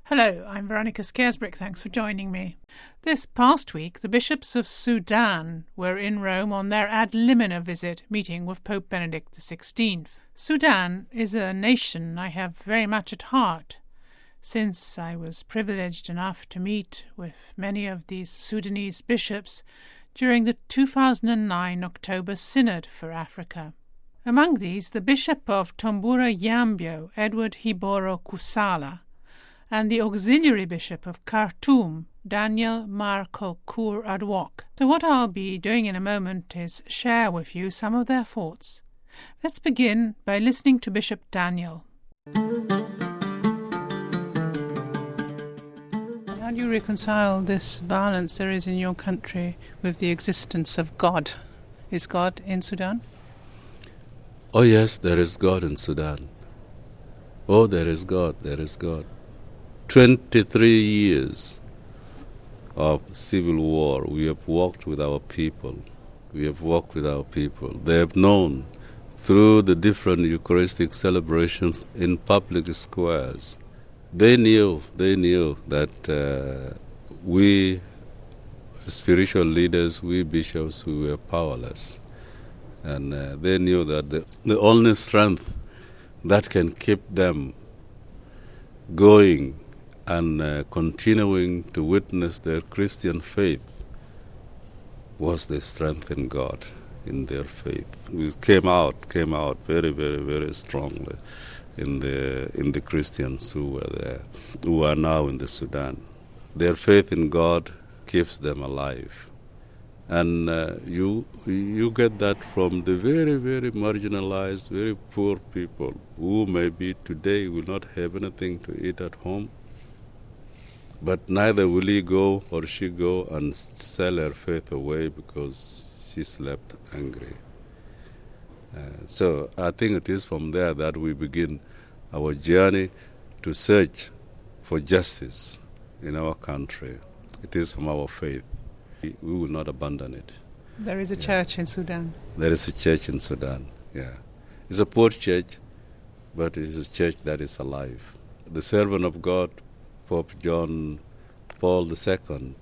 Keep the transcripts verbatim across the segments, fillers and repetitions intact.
Hello, I'm Veronica Scaresbrick. Thanks for joining me. This past week, the bishops of Sudan were in Rome on their ad limina visit, meeting with Pope Benedict the sixteenth. Sudan is a nation I have very much at heart, since I was privileged enough to meet with many of these Sudanese bishops during the two thousand nine October Synod for Africa. Among these, the Bishop of Tombura Yambio, Edward Hiboro Kusala, and the Auxiliary Bishop of Khartoum, Daniel Marco Kur Adwok. So what I'll be doing in a moment is share with you some of their thoughts. Let's begin by listening to Bishop Daniel. How do you reconcile this violence there is in your country with the existence of God? Is God in Sudan? Oh yes, there is God in Sudan. Oh, there is God, there is God. twenty-three years of civil war, we have walked with our people. We have walked with our people. They have known through the different Eucharistic celebrations in public squares. They knew, they knew that uh, we spiritual leaders, we bishops, we were powerless. And uh, they knew that the, the only strength that can keep them going and uh, continuing to witness their Christian faith was the strength in God, in their faith. It came out, came out very, very, very strongly in the in the Christians who were there, who are now in the Sudan. Their faith in God keeps them alive. And uh, you you get that from the very, very marginalized, very poor people who maybe today will not have anything to eat at home, but neither will he go or she go and sell her faith away because she slept angry. Uh, so I think it is from there that we begin our journey to search for justice in our country. It is from our faith. We will not abandon it. There is a yeah. church in Sudan. There is a church in Sudan, yeah. It's a poor church, but it is a church that is alive. The servant of God, Pope John Paul the Second,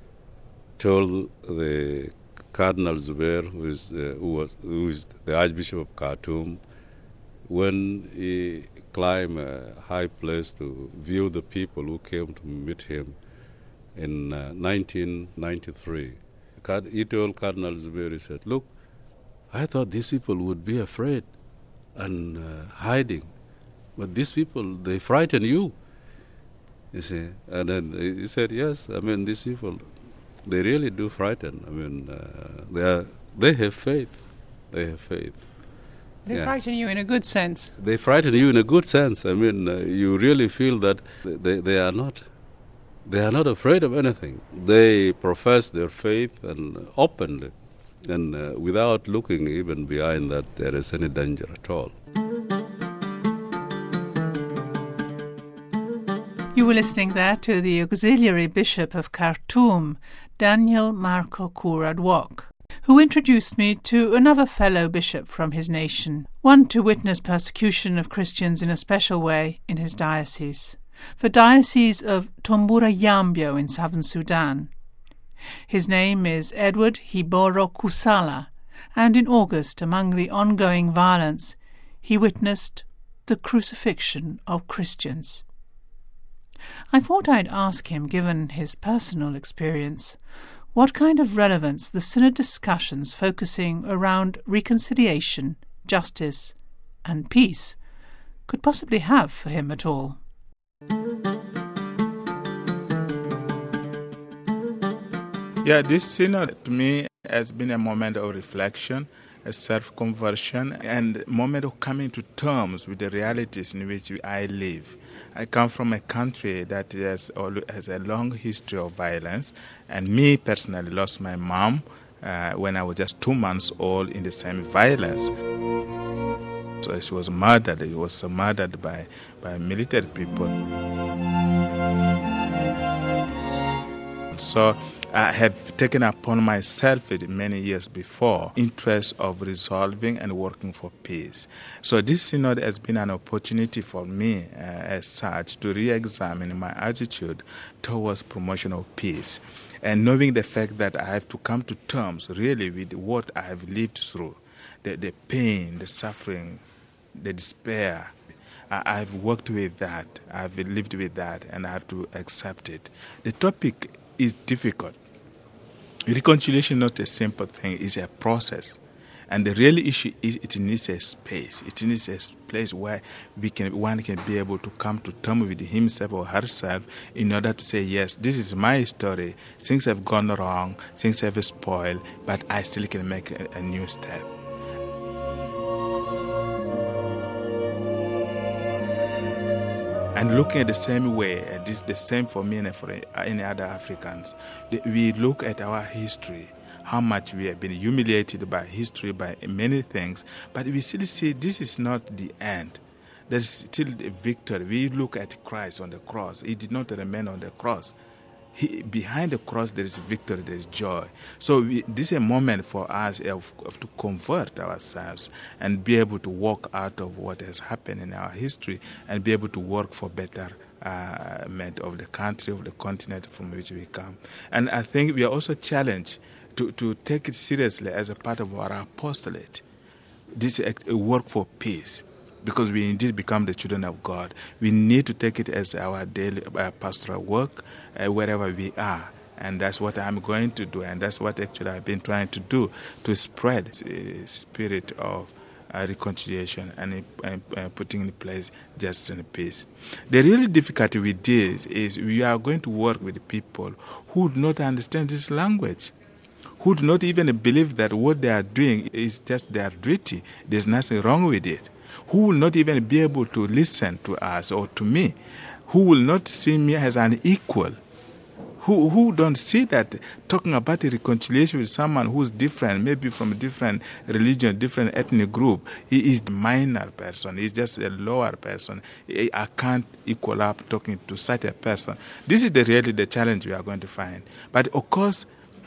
told the Cardinal Zubair, who is, uh, who, was, who is the Archbishop of Khartoum, when he climbed a high place to view the people who came to meet him in uh, nineteen ninety-three, he told Cardinal Zubair, he said, look, I thought these people would be afraid and uh, hiding, but these people, they frighten you. You see, and then he said, yes, I mean, these people, they really do frighten. I mean, uh, they are, they have faith. They have faith. They yeah. frighten you in a good sense. They frighten you in a good sense. I mean, uh, you really feel that they, they are not, they are not afraid of anything. They profess their faith and openly, and uh, without looking even behind that there is any danger at all. You were listening there to the Auxiliary Bishop of Khartoum, Daniel Marco Kur Adwok, who introduced me to another fellow bishop from his nation, one to witness persecution of Christians in a special way in his diocese, the Diocese of Tombura Yambio in southern Sudan. His name is Edward Hiboro Kusala, and in August, among the ongoing violence, he witnessed the crucifixion of Christians. I thought I'd ask him, given his personal experience, what kind of relevance the Synod discussions focusing around reconciliation, justice, and peace could possibly have for him at all. Yeah, this synod to me has been a moment of reflection, a self-conversion, and a moment of coming to terms with the realities in which I live. I come from a country that has, has a long history of violence, and me personally lost my mom uh, when I was just two months old in the same violence. So she was murdered. She was murdered by, by military people. So I have taken upon myself many years before interest of resolving and working for peace. So this synod has been an opportunity for me uh, as such to re-examine my attitude towards promotion of peace, and knowing the fact that I have to come to terms really with what I have lived through, the, the pain, the suffering, the despair. I, I've worked with that, I've lived with that, and I have to accept it. The topic is difficult. Reconciliation is not a simple thing, it's a process. And the real issue is it needs a space. It needs a place where we can, one can be able to come to terms with himself or herself in order to say, yes, this is my story. Things have gone wrong, things have spoiled, but I still can make a, a new step. And looking at the same way, uh, this the same for me and for any other Africans. We look at our history, how much we have been humiliated by history, by many things, but we still see this is not the end. There's still a victory. We look at Christ on the cross. He did not remain on the cross. He, behind the cross, there is victory, there is joy. So we, this is a moment for us of, of to convert ourselves and be able to walk out of what has happened in our history and be able to work for better uh, of the country, of the continent from which we come. And I think we are also challenged to, to take it seriously as a part of our apostolate. This is a work for peace. Because we indeed become the children of God. We need to take it as our daily uh, pastoral work uh, wherever we are. And that's what I'm going to do. And that's what actually I've been trying to do, to spread the spirit of uh, reconciliation and uh, uh, putting in place justice and peace. The real difficulty with this is we are going to work with people who do not understand this language, who do not even believe that what they are doing is just their duty. There's nothing wrong with it. Who will not even be able to listen to us or to me, who will not see me as an equal, who who don't see that talking about a reconciliation with someone who's different, maybe from a different religion, different ethnic group, he is a minor person, he's just a lower person. I can't equal up talking to such a person. This is the really the challenge we are going to find. But of course,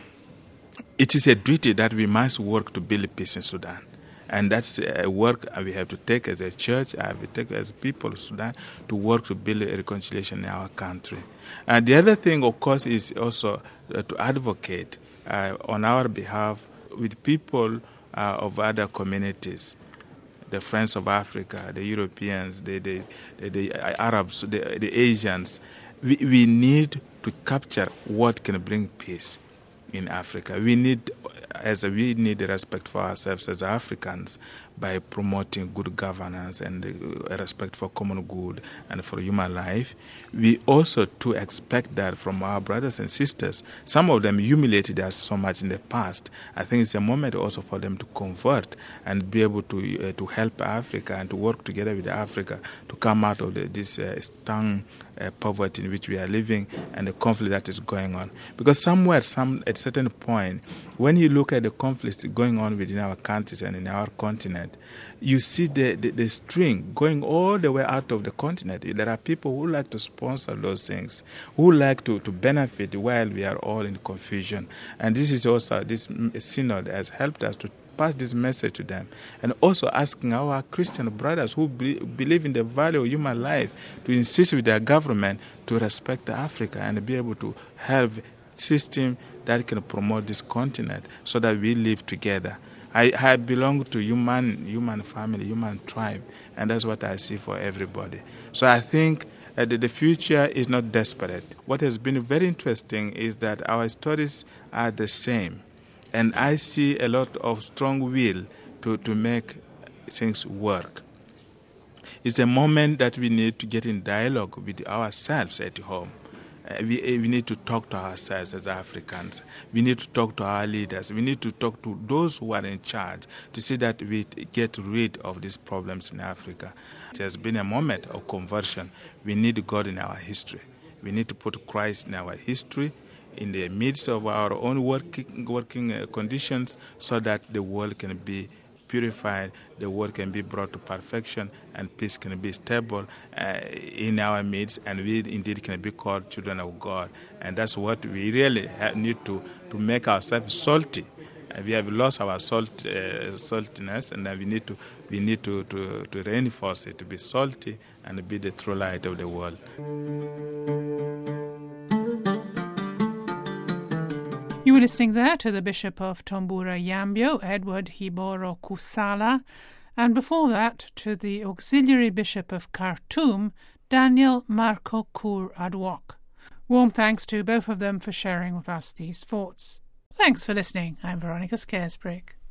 it is a duty that we must work to build peace in Sudan. And that's a work we have to take as a church, I have to take as people of Sudan to work to build a reconciliation in our country. And the other thing, of course, is also uh, to advocate uh, on our behalf with people uh, of other communities, the Friends of Africa, the Europeans, the, the, the, the Arabs, the, the Asians. We, we need to capture what can bring peace in Africa. We need as a, we need respect for ourselves as Africans by promoting good governance and uh, respect for common good and for human life. We also to expect that from our brothers and sisters. Some of them humiliated us so much in the past. I think it's a moment also for them to convert and be able to uh, to help Africa and to work together with Africa to come out of the, this uh, stung uh, poverty in which we are living and the conflict that is going on. Because somewhere, some at a certain point, when you look at the conflicts going on within our countries and in our continent, you see the, the, the string going all the way out of the continent. There are people who like to sponsor those things, who like to, to benefit while we are all in confusion. And this is also, this synod has helped us to pass this message to them. And also asking our Christian brothers who be, believe in the value of human life to insist with their government to respect Africa and be able to have a system that can promote this continent so that we live together. I, I belong to human human family, human tribe, and that's what I see for everybody. So I think uh, that the future is not desperate. What has been very interesting is that our stories are the same, and I see a lot of strong will to, to make things work. It's a moment that we need to get in dialogue with ourselves at home. Uh, we, we need to talk to ourselves as Africans. We need to talk to our leaders. We need to talk to those who are in charge to see that we get rid of these problems in Africa. It has been a moment of conversion. We need God in our history. We need to put Christ in our history, in the midst of our own working, working uh, conditions, so that the world can be purified, the world can be brought to perfection, and peace can be stable uh, in our midst, and we indeed can be called children of God. And that's what we really have, need to, to make ourselves salty. Uh, we have lost our salt, uh, saltiness, and we need to we need to, to, to reinforce it, to be salty and be the true light of the world. You were listening there to the Bishop of Tombura Yambio, Edward Hiboro Kusala, and before that to the Auxiliary Bishop of Khartoum, Daniel Marco Kur Adwok. Warm thanks to both of them for sharing with us these thoughts. Thanks for listening. I'm Veronica Scaresbrick.